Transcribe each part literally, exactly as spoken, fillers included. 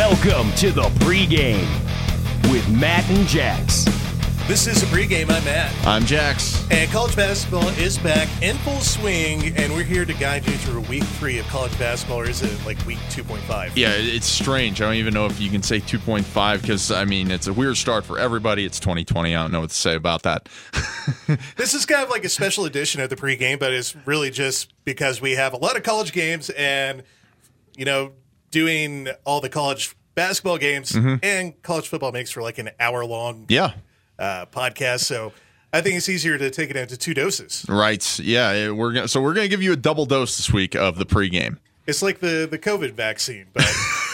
Welcome to the pregame with Matt and Jax. This is the pregame. I'm Matt. I'm Jax. And college basketball is back in full swing, and we're here to guide you through week three of college basketball, or is it like week two point five? Yeah, it's strange. I don't even know if you can say two point five because, I mean, it's a weird start for everybody. It's twenty twenty. I don't know what to say about that. This is kind of like a special edition of the pregame, but it's really just because we have a lot of college games and, you know, doing all the college basketball games mm-hmm. and college football makes for like an hour long yeah. uh, podcast. So I think it's easier to take it into two doses. Right. Yeah. We're gonna, so we're going to give you a double dose this week of the pregame. It's like the, the COVID vaccine, but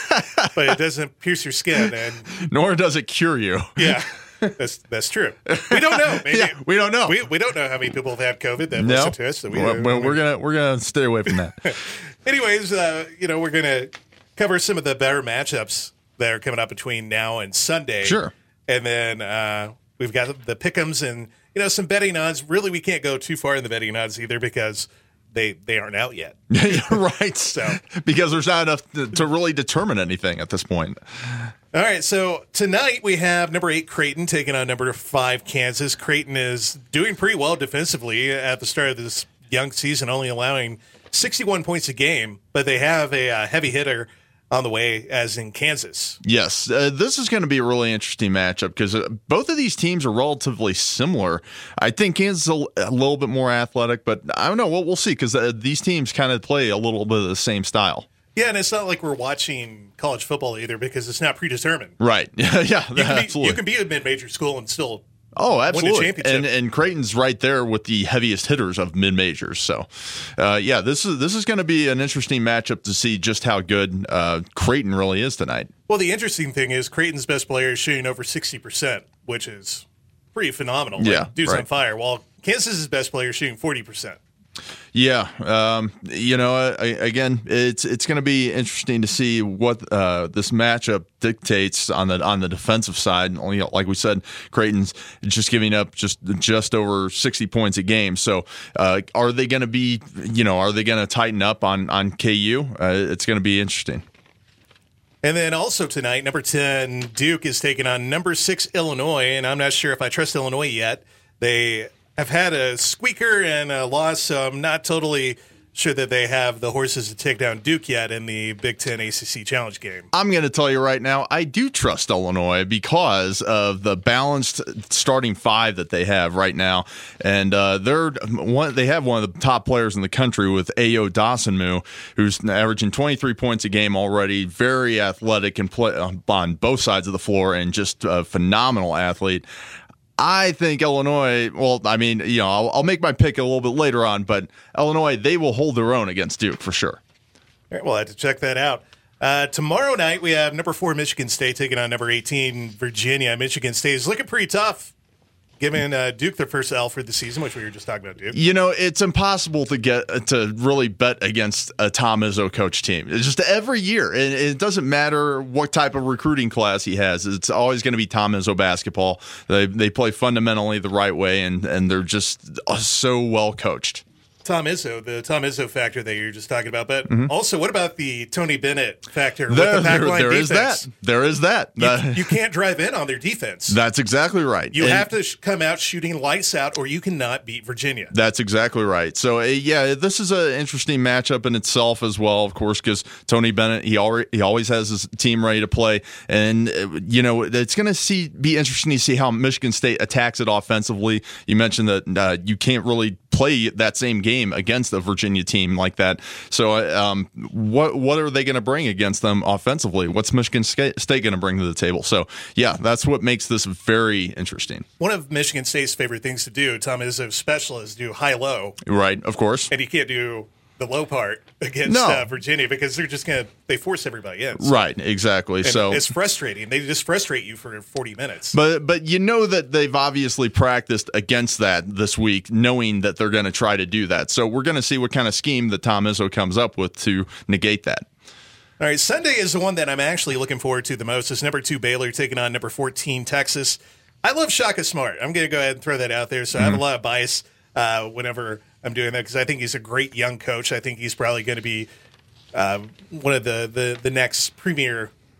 but it doesn't pierce your skin. And nor does it cure you. Yeah. That's that's true. We don't know. Maybe, yeah, we don't know. We we don't know how many people have had COVID that no. listen to us. So we, well, well, we're gonna we're gonna stay away from that. Anyways, uh, you know, we're gonna cover some of the better matchups that are coming up between now and Sunday. Sure. And then uh, we've got the pick'ems and you know some betting odds. Really, we can't go too far in the betting odds either because they they aren't out yet. Right. So because there's not enough to, to really determine anything at this point. All right, so tonight we have number eight Creighton taking on number five Kansas. Creighton is doing pretty well defensively at the start of this young season, only allowing sixty-one points a game, but they have a uh, heavy hitter on the way, as in Kansas. Yes, uh, this is going to be a really interesting matchup because uh, both of these teams are relatively similar. I think Kansas is a, a little bit more athletic, but I don't know. We'll, we'll see because uh, these teams kind of play a little bit of the same style. Yeah, and it's not like we're watching college football either because it's not predetermined. Right. yeah, yeah you can absolutely. Be, you can be a mid-major school and still oh, absolutely. win a championship. And, and Creighton's right there with the heaviest hitters of mid-majors. So, uh, yeah, this is this is going to be an interesting matchup to see just how good uh, Creighton really is tonight. Well, the interesting thing is Creighton's best player is shooting over sixty percent, which is pretty phenomenal. Yeah, like, dude's right. on fire. While Kansas's best player is shooting forty percent. Yeah, um, you know, I, again, it's it's going to be interesting to see what uh, this matchup dictates on the on the defensive side. You know, like we said, Creighton's just giving up just just over sixty points a game. So, uh, are they going to be, you know, are they going to tighten up on on K U? Uh, it's going to be interesting. And then also tonight, number ten Duke is taking on number six Illinois, and I'm not sure if I trust Illinois yet. They I've had a squeaker and a loss, so I'm not totally sure that they have the horses to take down Duke yet in the Big Ten A C C Challenge game. I'm going to tell you right now, I do trust Illinois because of the balanced starting five that they have right now, and uh, they're one. They have one of the top players in the country with Ayo Dosunmu, who's averaging twenty-three points a game already. Very athletic and play on both sides of the floor, and just a phenomenal athlete. I think Illinois, well, I mean, you know, I'll, I'll make my pick a little bit later on, but Illinois, they will hold their own against Duke for sure. All right, we'll have to check that out. Uh, tomorrow night, we have number four Michigan State taking on number eighteen Virginia. Michigan State is looking pretty tough, giving uh, Duke their first L for the season, which we were just talking about, Duke. You know, it's impossible to get to really bet against a Tom Izzo coach team. It's just every year. It, it doesn't matter what type of recruiting class he has. It's always going to be Tom Izzo basketball. They they play fundamentally the right way, and, and they're just so well coached. Tom Izzo, the Tom Izzo factor that you're just talking about. But mm-hmm. also, what about the Tony Bennett factor there, with the backline there, there defense? Is that. There is that. You, you can't drive in on their defense. That's exactly right. You and have to sh- come out shooting lights out, or you cannot beat Virginia. That's exactly right. So, uh, yeah, this is an interesting matchup in itself as well, of course, because Tony Bennett, he already he always has his team ready to play. And, uh, you know, it's going to see be interesting to see how Michigan State attacks it offensively. You mentioned that uh, you can't really play that same game against a Virginia team like that. So um, what what are they going to bring against them offensively? What's Michigan State going to bring to the table? So, yeah, that's what makes this very interesting. One of Michigan State's favorite things to do, Tom Izzo's special, is do high-low. Right, of course. And you can't do the low part against no. uh, Virginia because they're just going to – they force everybody in. So. Right, exactly. And so it's frustrating. They just frustrate you for forty minutes. But but you know that they've obviously practiced against that this week, knowing that they're going to try to do that. So we're going to see what kind of scheme that Tom Izzo comes up with to negate that. All right, Sunday is the one that I'm actually looking forward to the most. It's number two Baylor taking on number fourteen Texas. I love Shaka Smart. I'm going to go ahead and throw that out there. So mm-hmm. I have a lot of bias uh, whenever I'm doing that because I think he's a great young coach. I think he's probably going to be uh, one of the, the, the next premier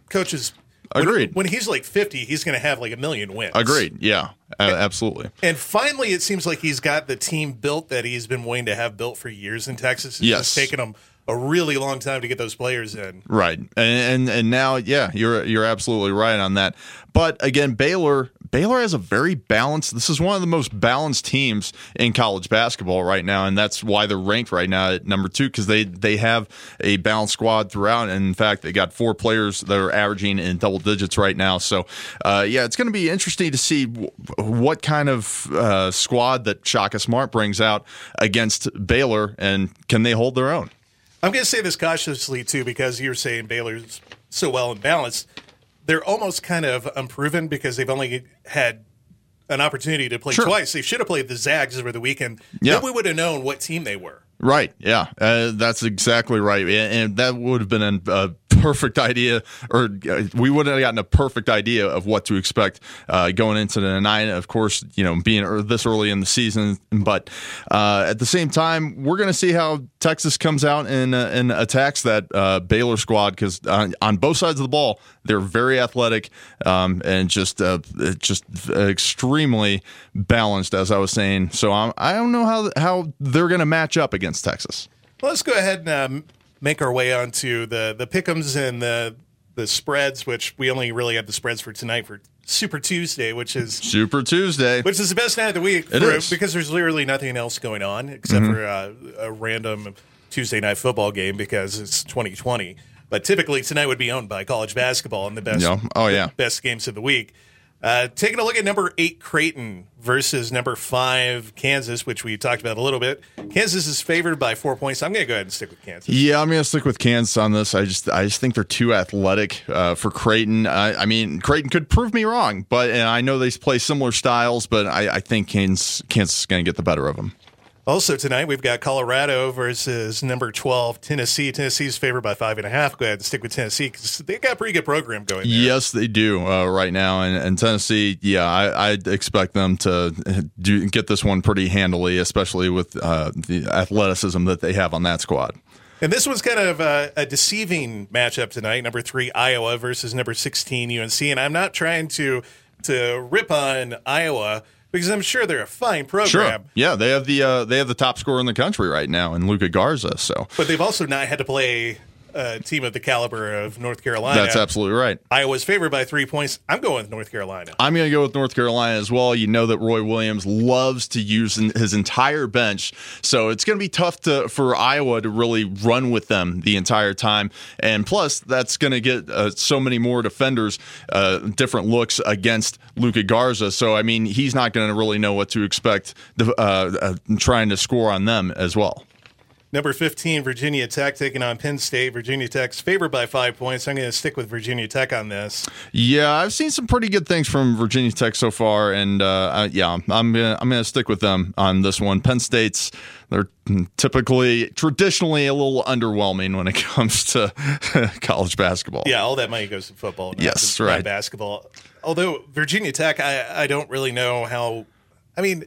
coach is Agreed. When, when he's like fifty, he's going to have like a million wins. Agreed. Yeah, uh, absolutely. And finally, it seems like he's got the team built that he's been wanting to have built for years in Texas. It's Yes. just taken him a really long time to get those players in. Right. And, and and now, yeah, you're you're absolutely right on that. But again, Baylor Baylor has a very balanced. This is one of the most balanced teams in college basketball right now, and that's why they're ranked right now at number two, because they they have a balanced squad throughout. And in fact, they got four players that are averaging in double digits right now. So, uh, yeah, it's going to be interesting to see w- what kind of uh, squad that Shaka Smart brings out against Baylor, and can they hold their own? I'm going to say this cautiously, too, because you're saying Baylor's so well in balance. They're almost kind of unproven because they've only had an opportunity to play Sure. twice. They should have played the Zags over the weekend. Yeah. Then we would have known what team they were. Right. Yeah, uh, that's exactly right. And, and that would have been a, a perfect idea, or uh, we would have gotten a perfect idea of what to expect uh, going into the night. Of course, you know, being er- this early in the season, but uh, at the same time, we're going to see how Texas comes out and, uh, and attacks that uh, Baylor squad, because on, on both sides of the ball, they're very athletic um, and just uh, just extremely balanced, as I was saying. So I'm, I don't know how how they're going to match up against Texas. Well, let's go ahead and um, make our way on to the, the pick'ems and the the spreads, which we only really have the spreads for tonight for Super Tuesday, which is Super Tuesday. which is the best night of the week It for, is. because there's literally nothing else going on except Mm-hmm. for uh, a random Tuesday night football game because it's twenty twenty. But typically tonight would be owned by college basketball and the best Yeah. Oh, yeah. best games of the week. Uh, taking a look at number eight Creighton versus number five Kansas, which we talked about a little bit. Kansas is favored by four points. I'm going to go ahead and stick with Kansas. Yeah, I'm going to stick with Kansas on this. I just I just think they're too athletic uh, for Creighton. I, I mean, Creighton could prove me wrong, but and I know they play similar styles, but I, I think Kansas, Kansas is going to get the better of them. Also tonight, we've got Colorado versus number twelve, Tennessee. Tennessee's favored by five and a half. Go ahead and stick with Tennessee because they got a pretty good program going there. Yes, they do uh, right now. And, and Tennessee, yeah, I, I'd expect them to do get this one pretty handily, especially with uh, the athleticism that they have on that squad. And this one's kind of a, a deceiving matchup tonight. Number three, Iowa versus number sixteen, U N C. And I'm not trying to to rip on Iowa, because I'm sure they're a fine program. Sure. Yeah, they have the uh, they have the top scorer in the country right now in Luka Garza. So, But they've also not had to play a team of the caliber of North Carolina. that's absolutely right. Iowa's favored by three points. I'm going with North Carolina. I'm going to go with North Carolina as well. You know that Roy Williams loves to use his entire bench, so it's going to be tough to for Iowa to really run with them the entire time. And plus, that's going to get uh, so many more defenders uh, different looks against Luka Garza. So, I mean, he's not going to really know what to expect uh, uh, trying to score on them as well. Number fifteen, Virginia Tech taking on Penn State. Virginia Tech's favored by five points. I'm going to stick with Virginia Tech on this. Yeah, I've seen some pretty good things from Virginia Tech so far, and uh, I, yeah, I'm gonna I'm gonna stick with them on this one. Penn State's they're typically traditionally a little underwhelming when it comes to college basketball. Yeah, all that money goes to football. Not Yes, to, not right. basketball. Although Virginia Tech, I, I don't really know how. I mean,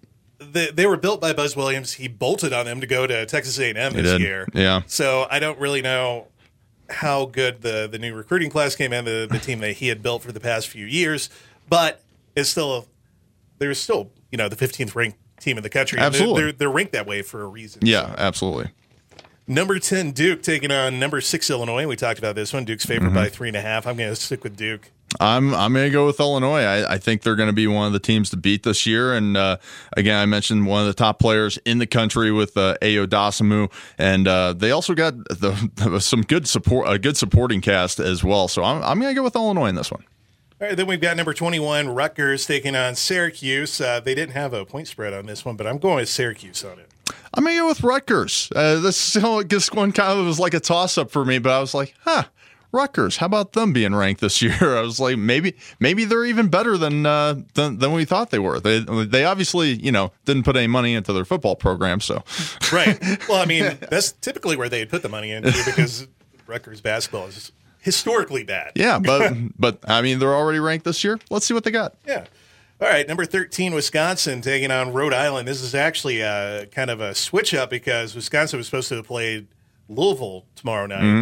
they, they were built by Buzz Williams. He bolted on them to go to Texas A and M He this did. year. Yeah. So I don't really know how good the, the new recruiting class came in, the, the team that he had built for the past few years. But it's still, they're still, you know, the fifteenth ranked team in the country. And Absolutely. They're, they're, they're ranked that way for a reason. Yeah, So. absolutely. Number ten, Duke, taking on number six, Illinois. We talked about this one. Duke's favored Mm-hmm. by three and a half. I'm going to stick with Duke. I'm I'm going to go with Illinois. I, I think they're going to be one of the teams to beat this year. And uh, again, I mentioned one of the top players in the country with uh, Ayo Dosunmu, and uh, they also got the, some good support, a good supporting cast as well. So I'm I'm going to go with Illinois in this one. All right, then we've got number twenty-one, Rutgers, taking on Syracuse. Uh, they didn't have a point spread on this one, but I'm going with Syracuse on it. I'm going to go with Rutgers. Uh, this, so this one kind of was like a toss-up for me, but I was like, huh, Rutgers, how about them being ranked this year? I was like, maybe maybe they're even better than uh, than, than we thought they were. They they obviously, you know, didn't put any money into their football program, so. Right. Well, I mean, that's typically where they'd put the money into because Rutgers basketball is historically bad. Yeah, but but I mean, they're already ranked this year. Let's see what they got. Yeah. All right, number thirteen, Wisconsin, taking on Rhode Island. This is actually a, kind of a switch-up because Wisconsin was supposed to have played Louisville tomorrow night, Mm-hmm.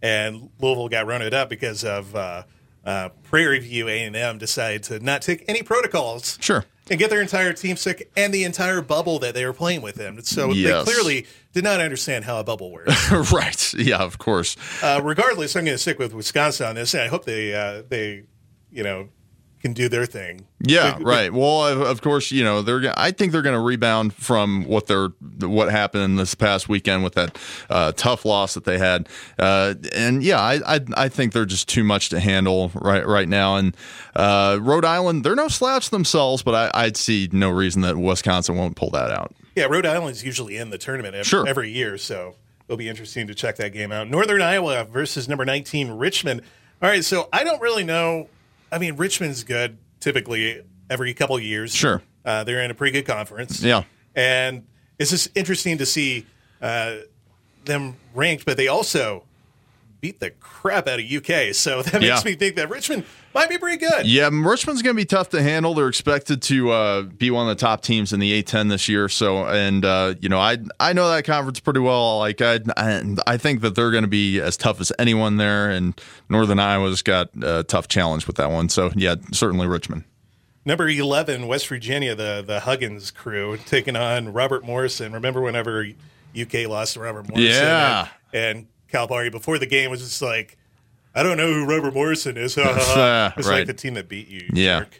and Louisville got run it up because of uh, uh, Prairie View A and M decided to not take any protocols. Sure. And get their entire team sick and the entire bubble that they were playing within. So Yes. they clearly did not understand how a bubble works. Right. Yeah, of course. Uh, regardless, I'm going to stick with Wisconsin on this, and I hope they, uh, they, you know, can do their thing. Yeah, They- right. Well, of, of course, you know they're. I think they're going to rebound from what they're what happened this past weekend with that uh, tough loss that they had. Uh, and yeah, I, I I think they're just too much to handle right right now. And uh, Rhode Island, they're no slouch themselves, but I, I'd see no reason that Wisconsin won't pull that out. Yeah, Rhode Island's usually in the tournament every, Sure. every year, so it'll be interesting to check that game out. Northern Iowa versus number nineteen, Richmond. All right, so I don't really know. I mean, Richmond's good typically every couple of years. Sure. Uh, they're in a pretty good conference. Yeah. And it's just interesting to see uh, them ranked, but they also beat the crap out of U K. So that makes Yeah. me think that Richmond might be pretty good. Yeah, Richmond's going to be tough to handle. They're expected to uh, be one of the top teams in the A ten this year. So, and uh, you know, I I know that conference pretty well. Like I I, I think that they're going to be as tough as anyone there. And Northern Iowa's got a tough challenge with that one. So, yeah, certainly Richmond. Number eleven, West Virginia, the the Huggins crew, taking on Robert Morrison. Remember whenever U K lost to Robert Morrison? Yeah. And, and Calipari before the game was just like, I don't know who Robert Morrison is. It's right. like the team that beat you. Yeah, jerk.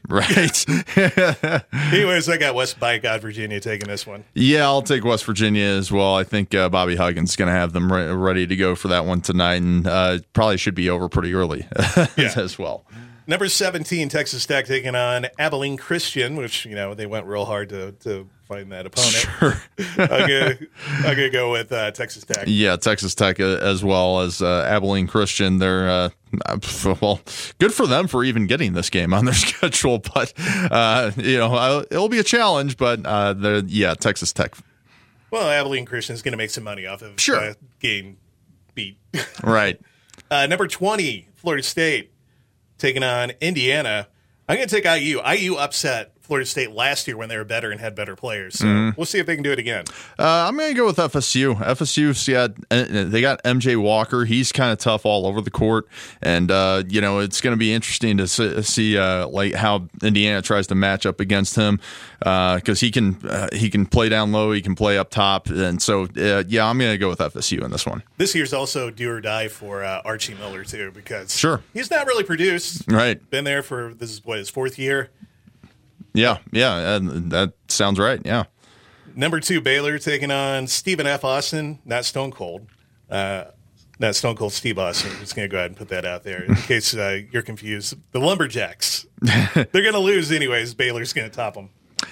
right. Anyways, I got West by God Virginia taking this one. Yeah, I'll take West Virginia as well. I think uh, Bobby Huggins is going to have them re- ready to go for that one tonight, and uh, probably should be over pretty early Yeah. as well. Number seventeen, Texas Tech taking on Abilene Christian, which, you know, they went real hard to, to find that opponent. Sure. I'm going I'm to go with uh, Texas Tech. Yeah, Texas Tech uh, as well as uh, Abilene Christian. They're uh, well, good for them for even getting this game on their schedule. But uh, you know, uh, it'll be a challenge. But uh, they're- yeah, Texas Tech. Well, Abilene Christian is going to make some money off of Sure. uh, getting beat. Right. uh, number twenty, Florida State taking on Indiana. I'm going to take I U. I U upset Florida State last year when they were better and had better players. So Mm-hmm. we'll see if they can do it again. Uh, I'm going to go with F S U. F S U's got uh, they got M J Walker. He's kind of tough all over the court, and uh, you know it's going to be interesting to see, see uh, like how Indiana tries to match up against him because he can uh, he can play down low, he can play up top, and so uh, yeah, I'm going to go with F S U in this one. This year's also do or die for uh, Archie Miller, too, because Sure. he's not really produced. Right. Been there for, this is what, his fourth year. Yeah. Yeah. And that sounds right. Yeah. Number two, Baylor taking on Stephen F. Austin, not Stone Cold. Uh, not Stone Cold Steve Austin. I'm just going to go ahead and put that out there in case uh, you're confused. The Lumberjacks. They're going to lose anyways. Baylor's going to top them.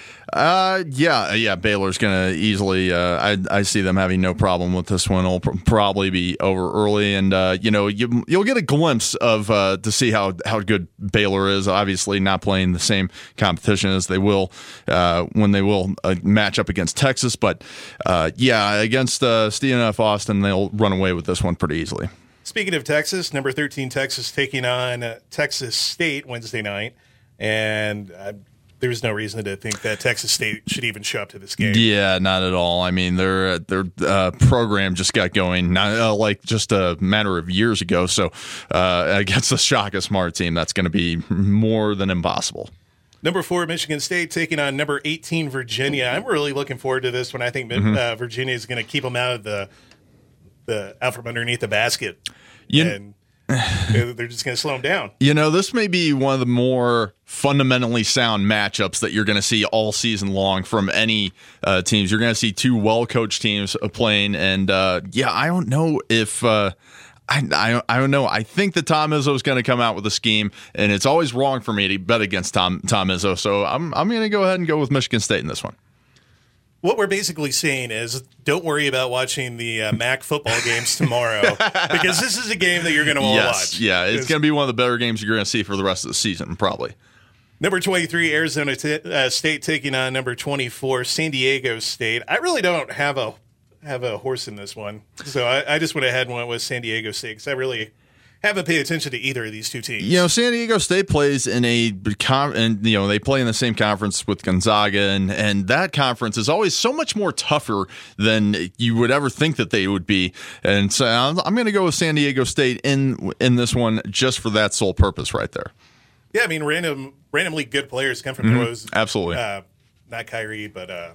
Uh, yeah, yeah. Baylor's going to easily. Uh, I I see them having no problem with this one. It'll pr- probably be over early, and uh, you know, you you'll get a glimpse of uh, to see how how good Baylor is. Obviously, not playing the same competition as they will uh, when they will uh, match up against Texas, but uh, yeah, against uh, Stephen F. Austin, they'll run away with this one pretty easily. Speaking of Texas, number thirteen, Texas taking on uh, Texas State Wednesday night, and uh, there's no reason to think that Texas State should even show up to this game. Yeah, not at all. I mean, their their uh, program just got going not uh, like just a matter of years ago. So uh, against the Shaka Smart team, that's going to be more than impossible. Number four, Michigan State taking on number eighteen, Virginia. I'm really looking forward to this one. I think Mm-hmm. uh, Virginia is going to keep them out of the the out from underneath the basket, You- and they're they're just going to slow them down. You know, this may be one of the more fundamentally sound matchups that you're going to see all season long from any uh, teams. You're going to see two well-coached teams uh, playing, and uh, yeah, I don't know if uh, I, I I don't know. I think that Tom Izzo is going to come out with a scheme, and it's always wrong for me to bet against Tom Tom Izzo. So I'm I'm going to go ahead and go with Michigan State in this one. What we're basically saying is, don't worry about watching the uh, M A C football games tomorrow because this is a game that you're going to want to Yes, watch. yeah, it's going to be one of the better games you're going to see for the rest of the season, probably. Number twenty-three, Arizona t- uh, State taking on number twenty-four, San Diego State. I really don't have a have a horse in this one, so I, I just went ahead and went with San Diego State because I really haven't paid attention to either of these two teams. You know, San Diego State plays in a con- and you know they play in the same conference with Gonzaga, and and that conference is always so much more tougher than you would ever think that they would be. And so I'm, I'm going to go with San Diego State in in this one just for that sole purpose, right there. Yeah, I mean, random, randomly good players come from Mm-hmm. those. Absolutely, uh, not Kyrie, but uh,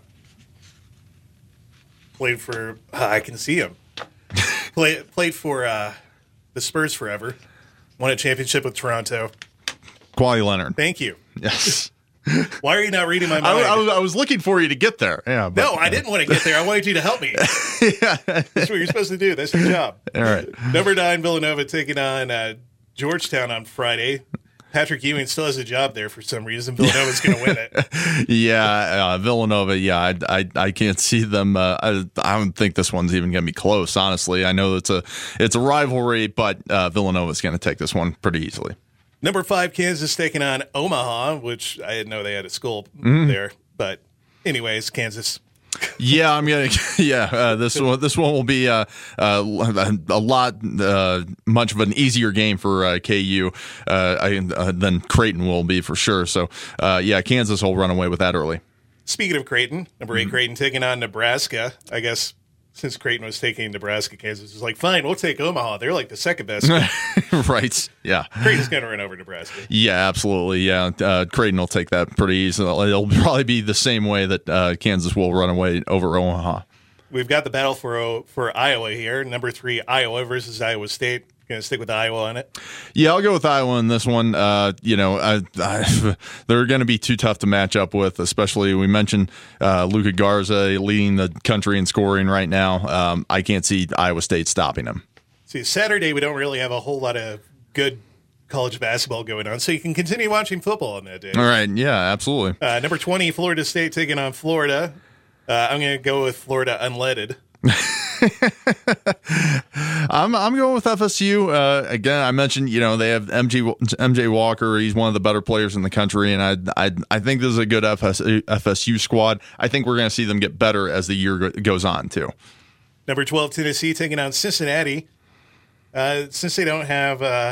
played for. Uh, I can see him. Play, played for uh, the Spurs forever. Won a championship with Toronto. Kawhi Leonard. Thank you. Yes. Why are you not reading my I, mind? I, was, I was looking for you to get there. Yeah. But, no, I didn't want to get there. I wanted you to help me. yeah. That's what you're supposed to do. That's your job. All right. Number nine, Villanova taking on uh, Georgetown on Friday. Patrick Ewing still has a job there for some reason. Villanova's going to win it. Yeah, uh, Villanova. Yeah, I, I, I can't see them. Uh, I, I don't think this one's even going to be close. Honestly, I know it's a it's a rivalry, but uh, Villanova's going to take this one pretty easily. Number five, Kansas taking on Omaha, which I didn't know they had a school Mm-hmm. there. But anyways, Kansas. Yeah, I'm gonna. Yeah, uh, this one. This one will be uh, uh, a lot uh, much of an easier game for uh, K U uh, I, uh, than Creighton will be for sure. So, uh, yeah, Kansas will run away with that early. Speaking of Creighton, number eight, Mm-hmm. Creighton taking on Nebraska. I guess since Creighton was taking Nebraska, Kansas was like, fine, we'll take Omaha. They're like the second best. Right? Yeah. Creighton's going to run over Nebraska. Yeah, absolutely. Yeah, uh, Creighton will take that pretty easily. It'll probably be the same way that uh, Kansas will run away over Omaha. We've got the battle for for Iowa here. Number three, Iowa versus Iowa State. Going to stick with Iowa on it. Yeah, I'll go with Iowa in this one. Uh, you know, I, I, they're going to be too tough to match up with, especially we mentioned uh, Luka Garza leading the country in scoring right now. Um, I can't see Iowa State stopping him. See, Saturday we don't really have a whole lot of good college basketball going on, so you can continue watching football on that day. All right, yeah, absolutely. Uh, number twenty, Florida State taking on Florida. Uh, I'm going to go with Florida unleaded. I'm I'm going with F S U. Uh, again, I mentioned you know they have M J M J Walker. He's one of the better players in the country, and I I I think this is a good F S U, F S U squad. I think we're going to see them get better as the year go- goes on too. Number twelve, Tennessee taking on Cincinnati. Uh, since they don't have uh,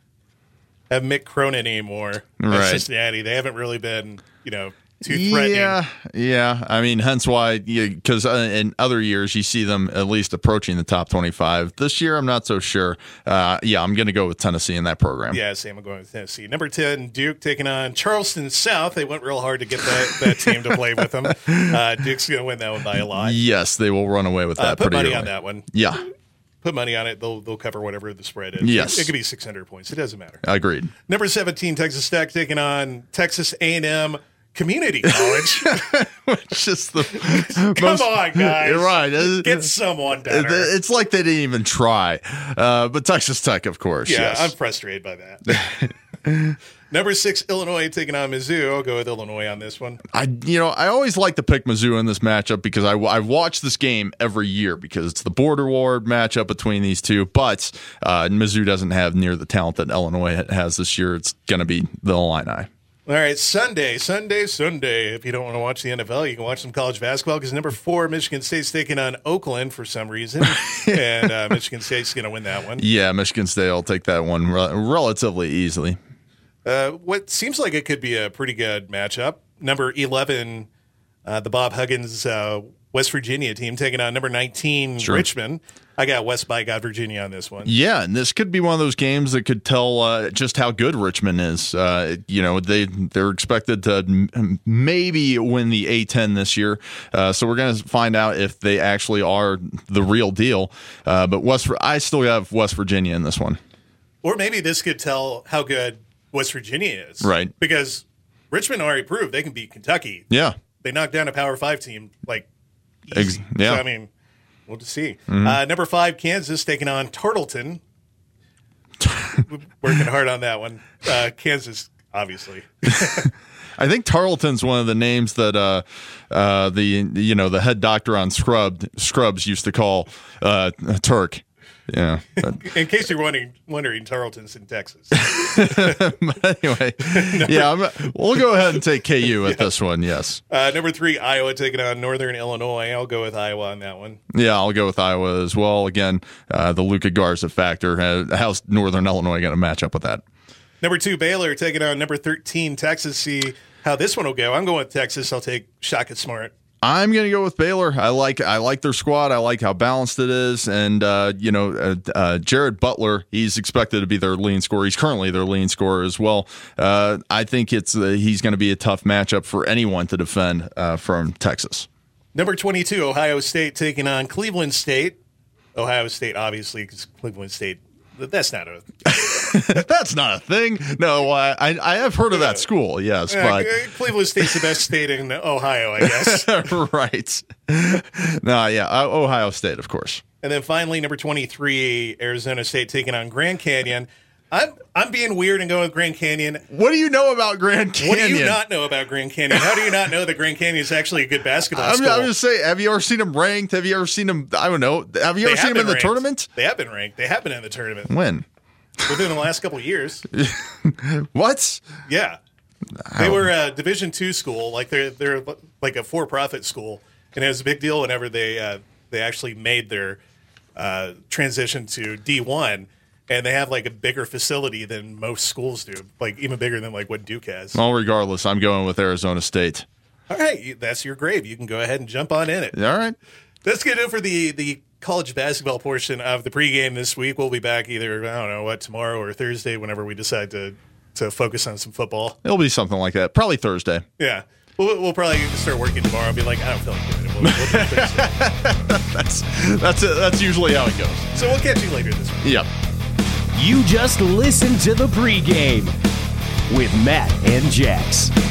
have Mick Cronin anymore at Right. Cincinnati, they haven't really been you know too threatening. Yeah, yeah. I mean, hence why, because uh, in other years you see them at least approaching the top twenty-five. This year, I'm not so sure. Uh, yeah, I'm going to go with Tennessee in that program. Yeah, same. I'm going with Tennessee. Number ten, Duke taking on Charleston South. They went real hard to get that, that team to play with them. Uh, Duke's going to win that one by a lot. Yes, they will run away with that. Uh, put pretty money early. on that one. Yeah, Put money on it. They'll they'll cover whatever the spread is. Yes. It, it could be six hundred points. It doesn't matter. agreed. Number seventeen, Texas Tech taking on Texas A and M Community College. It's just the Come most, on, guys. You're right. Get someone better. It's like they didn't even try. Uh, but Texas Tech, of course. Yeah, yes. I'm frustrated by that. Number six, Illinois taking on Mizzou. I'll go with Illinois on this one. I, you know, I always like to pick Mizzou in this matchup because I, I watch this game every year because it's the border war matchup between these two. But uh, Mizzou doesn't have near the talent that Illinois has this year. It's going to be the Illini. All right, Sunday, Sunday, Sunday. If you don't want to watch the N F L, you can watch some college basketball because number four, Michigan State's taking on Oakland for some reason. and uh, Michigan State's going to win that one. Yeah, Michigan State will take that one re- relatively easily. Uh, what seems like it could be a pretty good matchup. Number eleven, uh, the Bob Huggins uh, West Virginia team taking on number nineteen, Sure. Richmond. I got West by God Virginia on this one. Yeah, and this could be one of those games that could tell uh, just how good Richmond is. Uh, you know, they they're expected to m- maybe win the A ten this year, uh, so we're going to find out if they actually are the real deal. Uh, but West, I still have West Virginia in this one. Or maybe this could tell how good West Virginia is. Right. Because Richmond already proved they can beat Kentucky. Yeah, They knocked down a Power Five team like easy. Ex- yeah. So, I mean, we'll just see. Uh, number five, Kansas taking on Tarleton. Working hard on that one. Uh, Kansas, obviously. I think Tarleton's one of the names that uh, uh, the you know the head doctor on Scrub Scrubs used to call uh, Turk. Yeah. But, In case you're wondering, wondering, Tarleton's in Texas. but anyway, yeah, I'm, we'll go ahead and take K U at yeah. this one. Yes. Uh, number three, Iowa taking on Northern Illinois. I'll go with Iowa on that one. Yeah, I'll go with Iowa as well. Again, uh, the Luka Garza factor. Uh, how's Northern Illinois going to match up with that? Number two, Baylor taking on number thirteen, Texas. See how this one will go. I'm going with Texas. I'll take Shaka Smart. I'm going to go with Baylor. I like I like their squad. I like how balanced it is. And, uh, you know, uh, uh, Jared Butler, he's expected to be their leading scorer. He's currently their leading scorer as well. Uh, I think it's uh, he's going to be a tough matchup for anyone to defend uh, from Texas. Number twenty-two, Ohio State taking on Cleveland State. Ohio State, obviously, because Cleveland State, that's not a... That's not a thing. No, I I have heard of that school, yes. Uh, but Cleveland State's the best state in Ohio, I guess. Right. No, yeah, uh, Ohio State, of course. And then finally, number twenty-three, Arizona State taking on Grand Canyon. I'm I'm being weird and going with Grand Canyon. What do you know about Grand Canyon? What do you not know about Grand Canyon? How do you not know that Grand Canyon is actually a good basketball I'm, school? I'm just saying, have you ever seen them ranked? Have you ever seen them, I don't know, have you They ever have seen them in the ranked. tournament? They have been ranked. They have been in the tournament. When? Within the last couple of years. What? Yeah. They were a Division two school, like they're they're like a for-profit school, and it was a big deal whenever they uh, they actually made their uh, transition to D one, and they have like a bigger facility than most schools do, like even bigger than like what Duke has. Well, regardless, I'm going with Arizona State. All right, that's your grave. You can go ahead and jump on in it. All right. That's good for the the college basketball portion of the pregame this week. We'll be back either, I don't know, what, tomorrow or Thursday, whenever we decide to to focus on some football. It'll be something like that. Probably Thursday. Yeah. We'll, we'll probably start working tomorrow and be like, I don't feel like doing it. We'll, we'll do it Thursday. that's that's it. That's usually how it goes. So we'll catch you later this week. Yep. You just listened to the pregame with Matt and Jax.